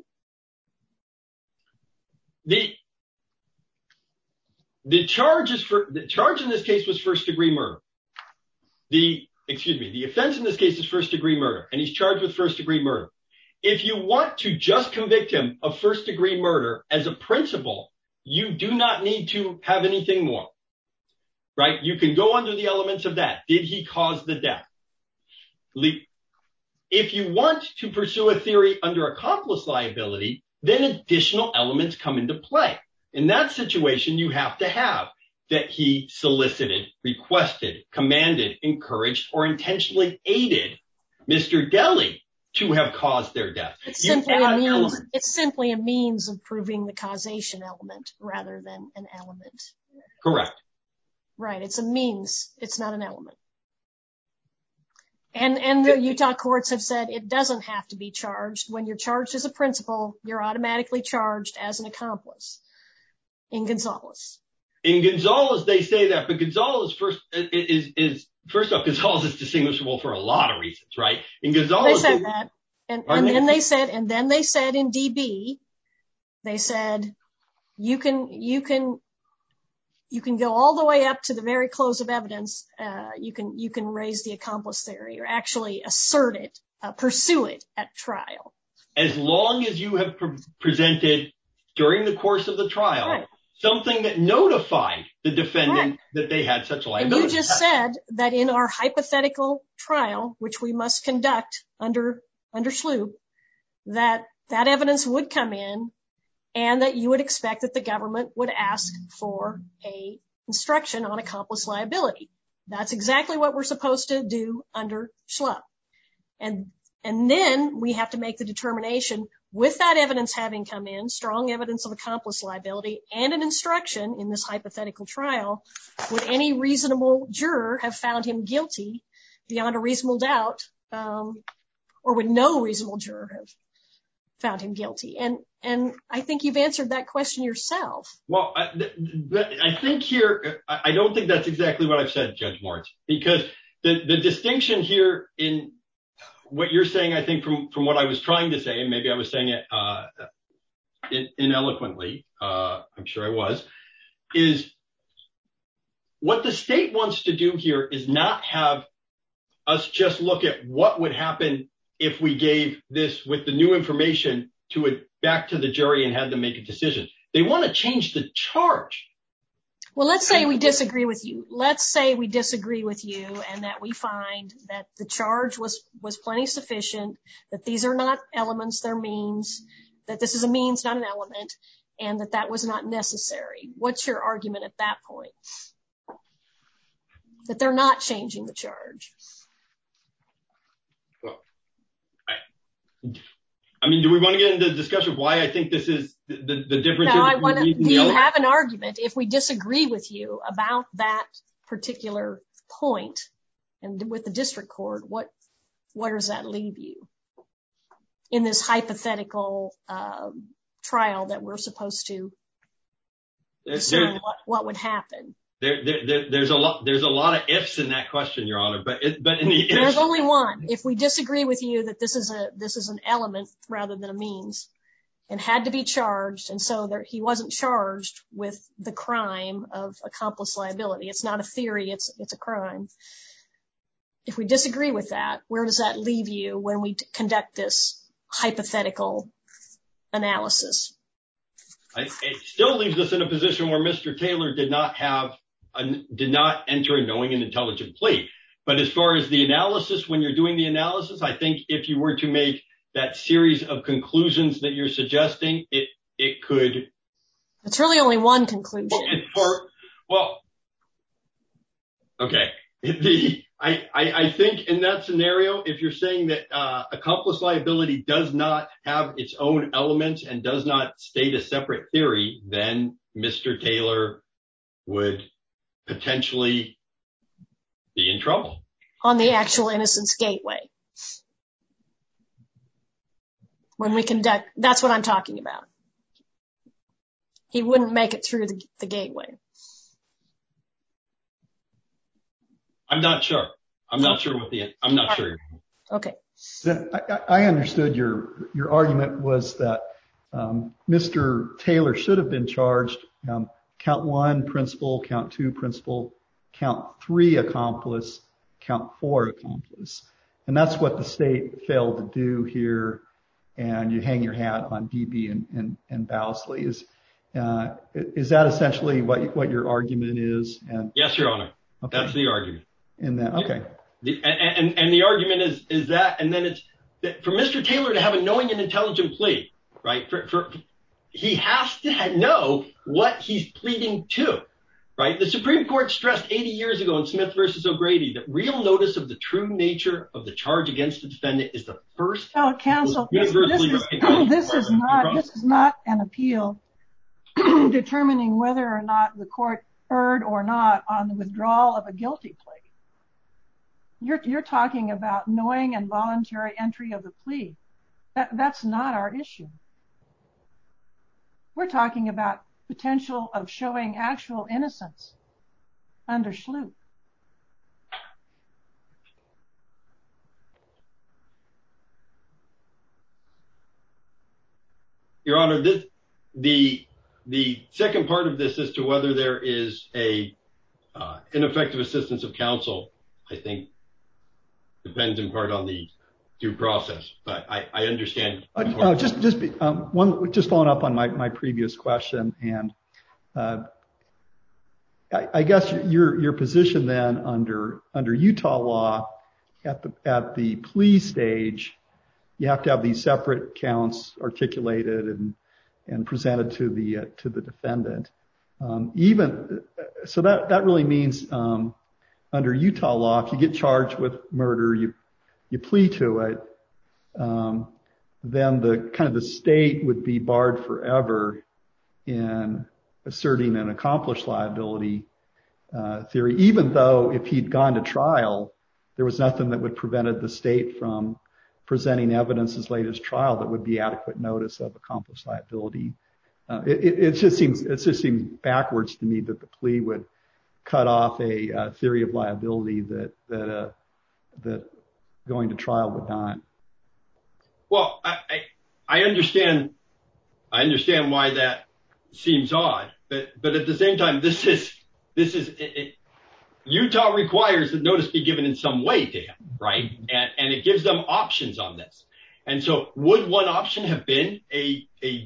The charge in this case was first degree murder. The offense in this case is first degree murder, and he's charged with first degree murder. If you want to just convict him of first degree murder as a principal, you do not need to have anything more, right? You can go under the elements of that. Did he cause the death? If you want to pursue a theory under accomplice liability, then additional elements come into play. In that situation, you have to have that he solicited, requested, commanded, encouraged, or intentionally aided Mr. Deli to have caused their death. It's simply a means of proving the causation element rather than an element. Correct. Right. It's a means. It's not an element. And the Utah courts have said it doesn't have to be charged. When you're charged as a principal, you're automatically charged as an accomplice in Gonzalez. In Gonzalez, they say that, but Gonzalez first off, Gonzalez is distinguishable for a lot of reasons, right? In Gonzalez, they said that, and then they said in DB, they said you can go all the way up to the very close of evidence. You can raise the accomplice theory or actually assert it, pursue it at trial, as long as you have presented during the course of the trial. Right. Something that notified the defendant that they had such liability. And you just said that in our hypothetical trial, which we must conduct under SLUB, that evidence would come in and that you would expect that the government would ask for a instruction on accomplice liability. That's exactly what we're supposed to do under SLUB. And then we have to make the determination with that evidence having come in, strong evidence of accomplice liability, and an instruction in this hypothetical trial, would any reasonable juror have found him guilty beyond a reasonable doubt, or would no reasonable juror have found him guilty? And I think you've answered that question yourself. Well, I think here, I don't think that's exactly what I've said, Judge Moritz, because the distinction here in what you're saying, I think from what I was trying to say, and maybe I was saying it ineloquently, I'm sure I was, is what the state wants to do here is not have us just look at what would happen if we gave this with the new information back to the jury and had them make a decision. They want to change the charge. Well, let's say we disagree with you. Let's say we disagree with you and that we find that the charge was plenty sufficient, that these are not elements, they're means, that this is a means, not an element, and that was not necessary. What's your argument at that point? That they're not changing the charge. Well, I mean, do we want to get into the discussion of why I think this is the difference? No, do you have an argument? If we disagree with you about that particular point and with the district court, where does that leave you in this hypothetical trial that we're supposed to discern what would happen? There's a lot of ifs in that question, Your Honor, but in the ifs, there's only one. If we disagree with you that this is an element rather than a means and had to be charged, and so he wasn't charged with the crime of accomplice liability. It's not a theory, it's a crime. If we disagree with that, where does that leave you when we conduct this hypothetical analysis? It still leaves us in a position where Mr. Taylor did not enter a knowing and intelligent plea. But as far as the analysis, when you're doing the analysis, I think if you were to make that series of conclusions that you're suggesting, it could. It's really only one conclusion. Okay. I think in that scenario, if you're saying that accomplice liability does not have its own elements and does not state a separate theory, then Mr. Taylor would potentially be in trouble. On the actual innocence gateway. When we conduct, that's what I'm talking about. He wouldn't make it through the gateway. I'm not sure. I'm not sure. Okay. I understood your argument was that Mr. Taylor should have been charged count 1 principal, count 2 principal, count 3 accomplice, count 4 accomplice. And that's what the state failed to do here. And you hang your hat on DB and Bowsley. Is that essentially what your argument is? Yes, Your Honor. Okay. That's the argument. Okay. And the argument is that, and then it's that for Mr. Taylor to have a knowing and intelligent plea, right? He has to know what he's pleading to, right? The Supreme Court stressed 80 years ago in Smith versus O'Grady that real notice of the true nature of the charge against the defendant is the first. Oh, counsel, this is not an appeal determining whether or not the court erred or not on the withdrawal of a guilty plea. You're talking about knowing and voluntary entry of the plea. That's not our issue. We're talking about potential of showing actual innocence under Schlup. Your Honor, the second part of this as to whether there is a ineffective assistance of counsel, I think, depends in part on the due process. But I understand. Just following up on my previous question, and I guess your position then under Utah law at the plea stage, you have to have these separate counts articulated and presented to the defendant. So that really means under Utah law, if you get charged with murder, you plea to it, then the state would be barred forever in asserting an accomplice liability theory, even though if he'd gone to trial, there was nothing that would prevented the state from presenting evidence as late as trial that would be adequate notice of accomplice liability. It just seems backwards to me that the plea would cut off a theory of liability that going to trial would not. Well, I understand why that seems odd. But at the same time, this is Utah requires that notice be given in some way to him, right? And it gives them options on this. And so would one option have been a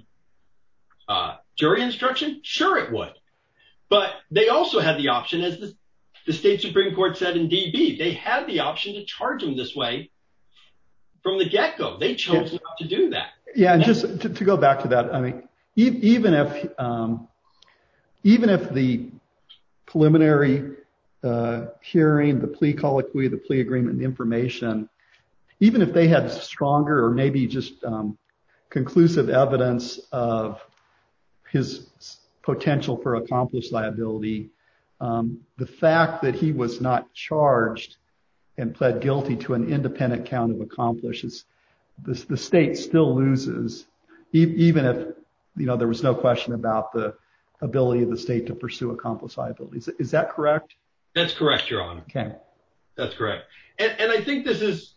jury instruction? Sure, it would. But they also had the option, as the state Supreme Court said in DB, they had the option to charge him this way from the get-go. They chose not to do that. Yeah, and just to go back to that, I mean, even if the preliminary hearing, the plea colloquy, the plea agreement, the information, even if they had stronger or maybe just conclusive evidence of his potential for accomplice liability, the fact that he was not charged and pled guilty to an independent count of accomplice, the state still loses, even if there was no question about the ability of the state to pursue accomplice liability. Is that correct? That's correct, Your Honor. Okay. That's correct. And I think this is,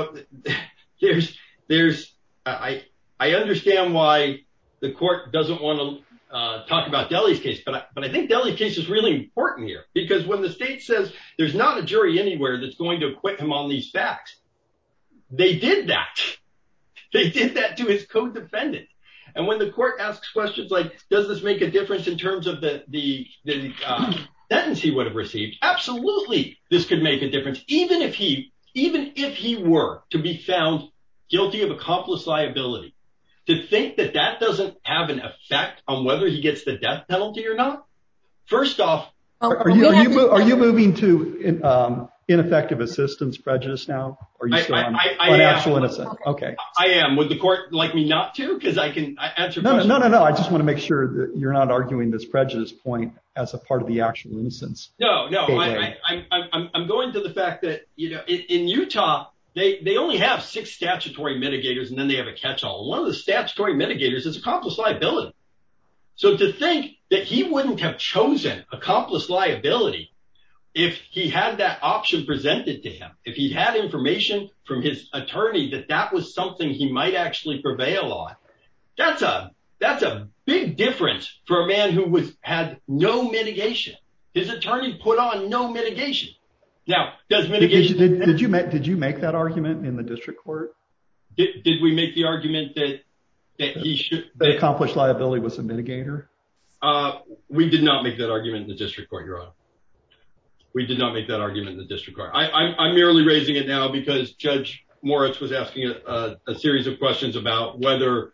I understand why the court doesn't want to talk about Deli's case, but I think Deli's case is really important here, because when the state says there's not a jury anywhere that's going to acquit him on these facts, they did that. They did that to his co-defendant. And when the court asks questions like, does this make a difference in terms of the sentence he would have received? Absolutely, this could make a difference. Even if he were to be found guilty of accomplice liability, to think that doesn't have an effect on whether he gets the death penalty or not. First off, are you moving to ineffective assistance prejudice now? Or are you still on actual innocence? Okay. I am. Would the court like me not to? Because I can answer questions. No. I just want to make sure that you're not arguing this prejudice point as a part of the actual innocence. No. I'm going to the fact that, in Utah, they only have 6 statutory mitigators, and then they have a catch-all. One of the statutory mitigators is accomplice liability. So to think that he wouldn't have chosen accomplice liability if he had that option presented to him, if he had information from his attorney that was something he might actually prevail on, that's a big difference for a man who had no mitigation. His attorney put on no mitigation. Now, does mitigation... Did you make that argument in the district court? Did we make the argument that he should... That accomplice liability was a mitigator? We did not make that argument in the district court, Your Honor. We did not make that argument in the district court. I'm merely raising it now because Judge Moritz was asking a series of questions about whether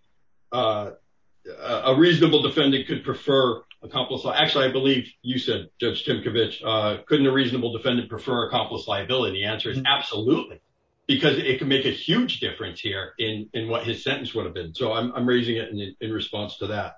a reasonable defendant could prefer accomplice liability. Actually, I believe you said, Judge Timkovich, couldn't a reasonable defendant prefer accomplice liability? The answer is absolutely, because it can make a huge difference here in what his sentence would have been. So I'm raising it in response to that.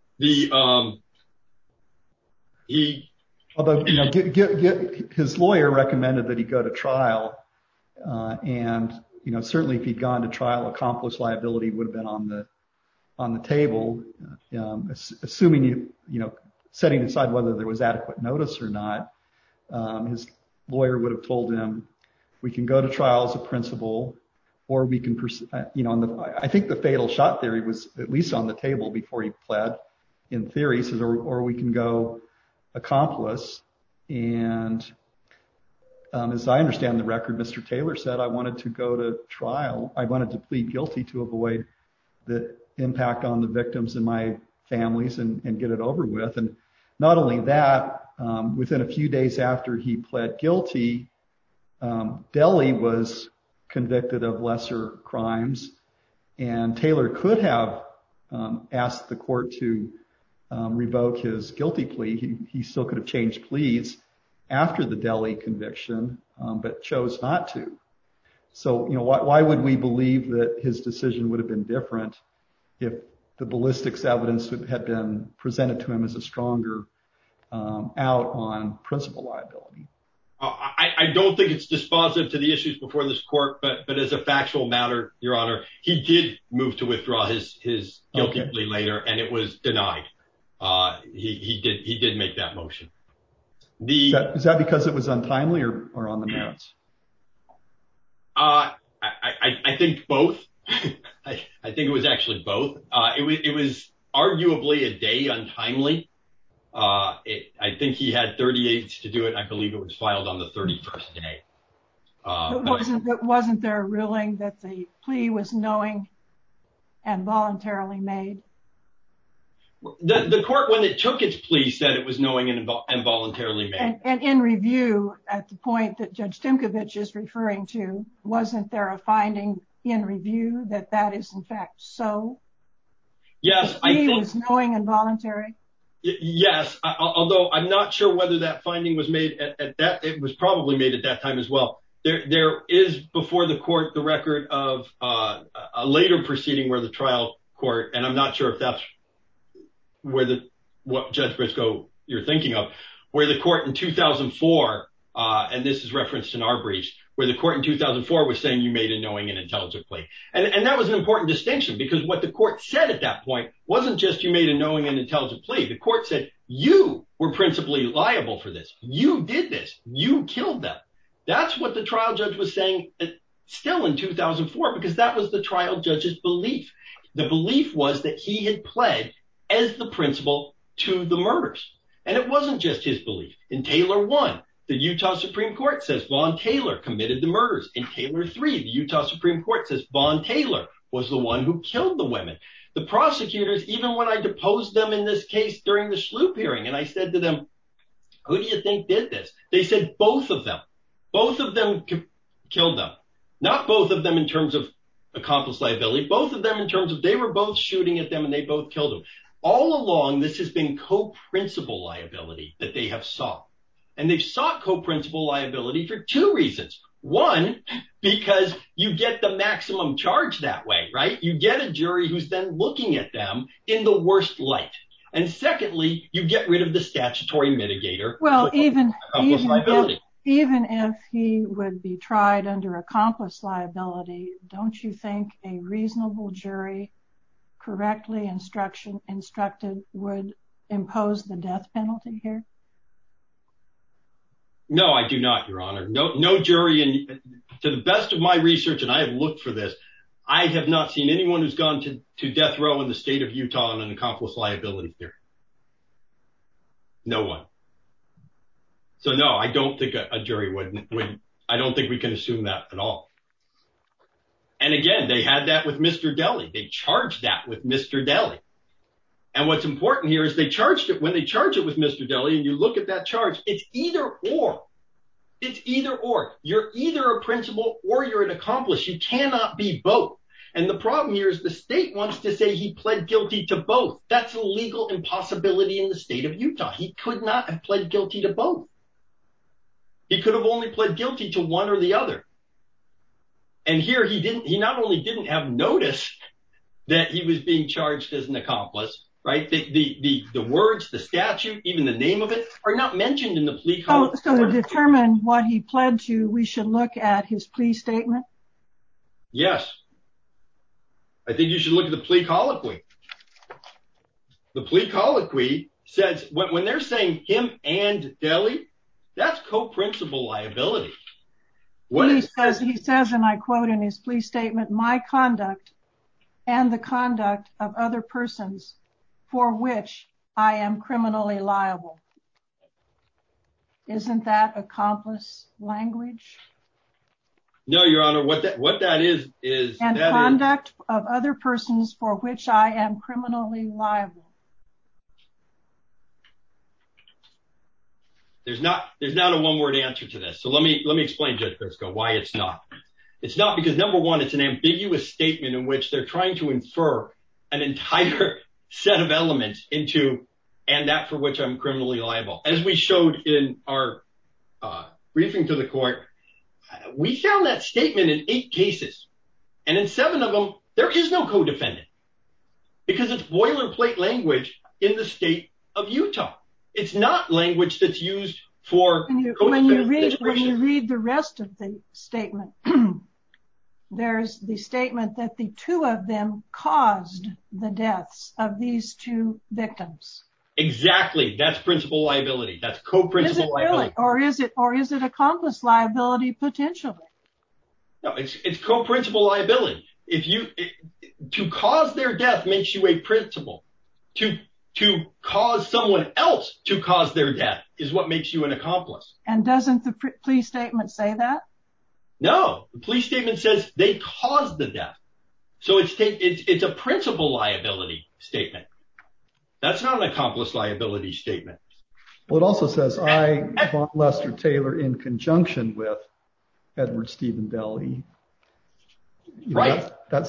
Although, his lawyer recommended that he go to trial, and certainly if he'd gone to trial, accomplice liability would have been on the table, assuming setting aside whether there was adequate notice or not. His lawyer would have told him, we can go to trial as a principal, or we can I think the fatal shot theory was at least on the table before he pled. In theory, he says, or we can go accomplice. And as I understand the record, Mr. Taylor said, I wanted to go to trial. I wanted to plead guilty to avoid the impact on the victims and my families and get it over with. And not only that, within a few days after he pled guilty, Deli was convicted of lesser crimes, and Taylor could have asked the court to revoke his guilty plea. He still could have changed pleas after the Deli conviction, but chose not to. So, why would we believe that his decision would have been different if the ballistics evidence had been presented to him as a stronger out on principal liability? I don't think it's dispositive to the issues before this court, but as a factual matter, Your Honor, he did move to withdraw his guilty plea later, and it was denied. He did make that motion. Is that because it was untimely or on the merits? I think both. I think it was actually both. It was arguably a day untimely. I think he had 38 to do it. I believe it was filed on the 31st day. Wasn't there a ruling that the plea was knowing and voluntarily made? The court, when it took its plea, said it was knowing and voluntarily made. And in review, at the point that Judge Timkovich is referring to, wasn't there a finding in review that that is in fact so? Yes, the plea was knowing and voluntary? Yes, although I'm not sure whether that finding was made at that. It was probably made at that time as well. There is before the court the record of a later proceeding where the trial court, and I'm not sure if that's what Judge Briscoe you're thinking of, where the court in 2004, and this is referenced in our briefs, where the court in 2004 was saying you made a knowing and intelligent plea. And that was an important distinction, because what the court said at that point wasn't just you made a knowing and intelligent plea. The court said you were principally liable for this. You did this. You killed them. That's what the trial judge was saying still in 2004, because that was the trial judge's belief. The belief was that he had pled as the principal to the murders. And it wasn't just his belief. In Taylor 1, the Utah Supreme Court says Vaughn Taylor committed the murders. In Taylor 3, the Utah Supreme Court says Vaughn Taylor was the one who killed the women. The prosecutors, even when I deposed them in this case during the Sloop hearing, and I said to them, who do you think did this? They said both of them. Both of them killed them. Not both of them in terms of accomplice liability. Both of them in terms of they were both shooting at them and they both killed them. All along, this has been co-principal liability that they have sought. And they've sought co-principal liability for two reasons. One, because you get the maximum charge that way, right? You get a jury who's then looking at them in the worst light. And secondly, you get rid of the statutory mitigator. Well, even if he would be tried under accomplice liability, don't you think a reasonable jury correctly instructed would impose the death penalty here? No, I do not, Your Honor. No jury, and to the best of my research, and I have looked for this, I have not seen anyone who's gone to death row in the state of Utah on an accomplice liability theory. No one. So no, I don't think a jury would. I don't think we can assume that at all. And again, they had that with Mr. Deli. They charged that with Mr. Deli. And what's important here is they charged it when they charge it with Mr. Deli, and you look at that charge, it's either or. It's either or. You're either a principal or you're an accomplice. You cannot be both. And the problem here is the state wants to say he pled guilty to both. That's a legal impossibility in the state of Utah. He could not have pled guilty to both. He could have only pled guilty to one or the other. And here he not only didn't have notice that he was being charged as an accomplice, right? The words, the statute, even the name of it are not mentioned in the plea colloquy. So to determine what he pled to, we should look at his plea statement? Yes. I think you should look at the plea colloquy. The plea colloquy says, when they're saying him and Deli, that's co-principal liability. He says, and I quote in his plea statement, my conduct and the conduct of other persons for which I am criminally liable. Isn't that accomplice language? No, Your Honor. What that is and that conduct of other persons for which I am criminally liable. There's not a one-word answer to this. So let me explain, Judge Briscoe, why it's not. It's not because, number one, it's an ambiguous statement in which they're trying to infer an entire set of elements into, and that for which I'm criminally liable. As we showed in our briefing to the court, we found that statement in 8 cases. And in 7 of them, there is no co-defendant because it's boilerplate language in the state of Utah. It's not language that's used for when you read the rest of the statement, there's the statement that the 2 of them caused the deaths of these 2 victims. Exactly. That's principal liability. That's co-principal liability. Really? Or is it accomplice liability potentially? No, it's co-principal liability. To cause their death makes you a principal. to cause someone else to cause their death is what makes you an accomplice. And doesn't the plea statement say that? No, the plea statement says they caused the death. So it's a principal liability statement. That's not an accomplice liability statement. Well, it also says I, Von Lester Taylor, in conjunction with Edward Stephen Deli. Right. That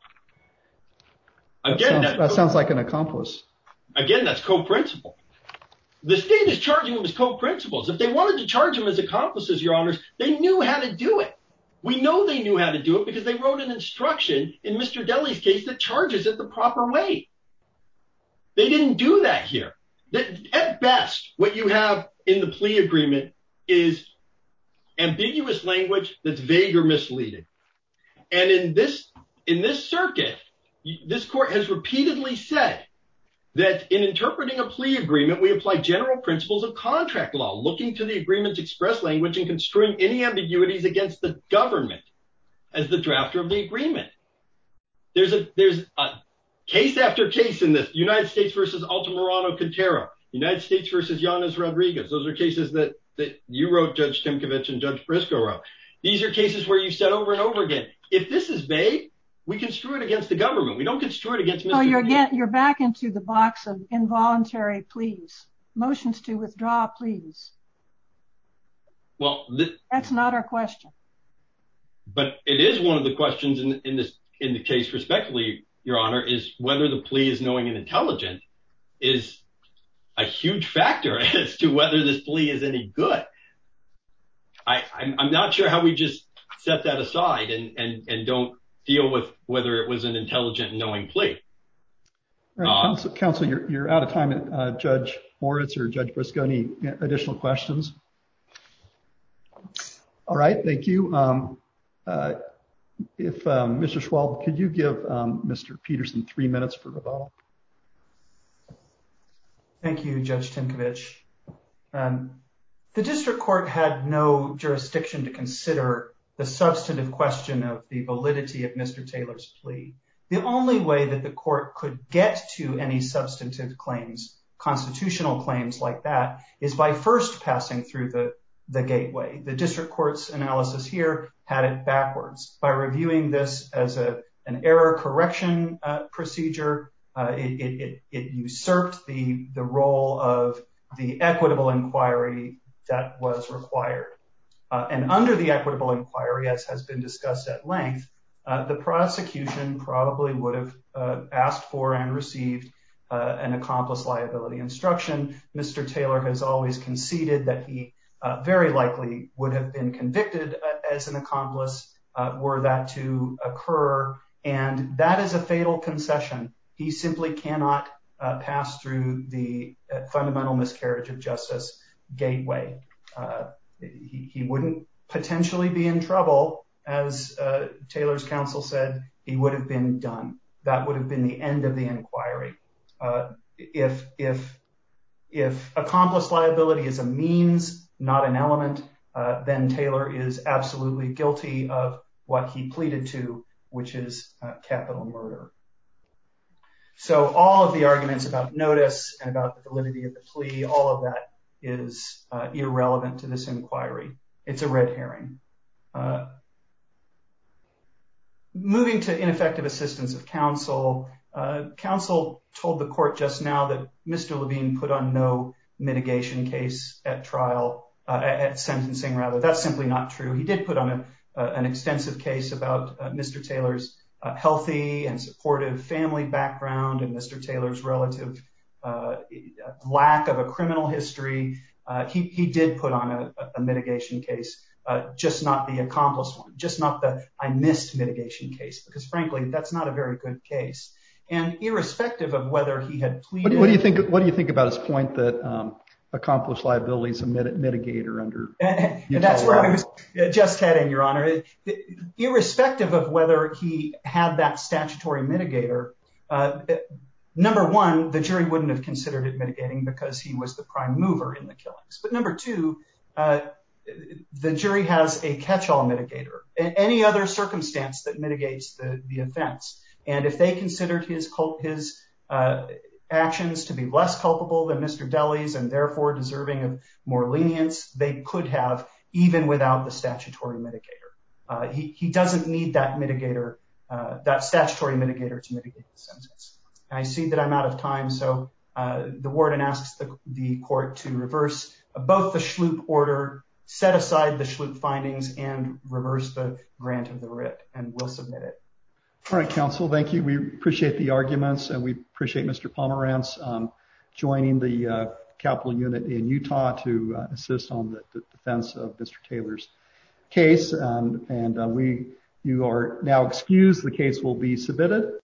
sounds like an accomplice. Again, that's co-principal. The state is charging them as co-principals. If they wanted to charge them as accomplices, Your Honors, they knew how to do it. We know they knew how to do it because they wrote an instruction in Mr. Deli's case that charges it the proper way. They didn't do that here. At best, what you have in the plea agreement is ambiguous language that's vague or misleading. And in this circuit, this court has repeatedly said that in interpreting a plea agreement, we apply general principles of contract law, looking to the agreement's express language and construing any ambiguities against the government as the drafter of the agreement. There's a case after case in this, United States versus Altamirano Quintero, United States versus Yanez Rodriguez. Those are cases that you wrote, Judge Timkovich, and Judge Briscoe wrote. These are cases where you said over and over again, if this is vague, we construe it against the government. We don't construe it against Mr. You're back into the box of involuntary pleas, motions to withdraw pleas. Well, that's not our question. But it is one of the questions in the case, respectfully, Your Honor, is whether the plea is knowing and intelligent is a huge factor as to whether this plea is any good. I'm not sure how we just set that aside and don't deal with whether it was an intelligent and knowing plea. All right, Counsel, you're out of time. Judge Moritz or Judge Briscoe, any additional questions? All right, thank you. If Mr. Schwalb, could you give Mr. Peterson 3 minutes for rebuttal? Thank you, Judge Timkovich. The district court had no jurisdiction to consider the substantive question of the validity of Mr. Taylor's plea. The only way that the court could get to any substantive claims, constitutional claims like that, is by first passing through the gateway. The district court's analysis here had it backwards. By reviewing this as an error correction procedure, it usurped the role of the equitable inquiry that was required. And under the equitable inquiry, as has been discussed at length, the prosecution probably would have asked for and received an accomplice liability instruction. Mr. Taylor has always conceded that he very likely would have been convicted as an accomplice were that to occur. And that is a fatal concession. He simply cannot pass through the fundamental miscarriage of justice gateway. He wouldn't potentially be in trouble, as Taylor's counsel said. He would have been done. That would have been the end of the inquiry. If accomplice liability is a means, not an element, then Taylor is absolutely guilty of what he pleaded to, which is capital murder. So all of the arguments about notice and about the validity of the plea, all of that is irrelevant to this inquiry. It's a red herring. Moving to ineffective assistance of counsel, counsel told the court just now that Mr. Levine put on no mitigation case at trial, at sentencing rather. That's simply not true. He did put on an extensive case about Mr. Taylor's healthy and supportive family background and Mr. Taylor's relative lack of a criminal history. He did put on a mitigation case, just not the accomplice one, just not the I missed mitigation case, because frankly, that's not a very good case. And irrespective of whether he had pleaded. What do you think about his point that accomplice liability is a mitigator under? That's where I was just heading, Your Honor. Irrespective of whether he had that statutory mitigator, number one, the jury wouldn't have considered it mitigating because he was the prime mover in the killings. But number two, the jury has a catch-all mitigator, any other circumstance that mitigates the offense. And if they considered his actions to be less culpable than Mr. Deli's and therefore deserving of more lenience, they could have even without the statutory mitigator. He doesn't need that mitigator, that statutory mitigator to mitigate the sentence. I see that I'm out of time, so the warden asks the court to reverse both the Schlup order, set aside the Schlup findings, and reverse the grant of the writ, and we'll submit it. All right, counsel, thank you. We appreciate the arguments, and we appreciate Mr. Pomerantz joining the capital unit in Utah to assist on the defense of Mr. Taylor's case. You are now excused. The case will be submitted.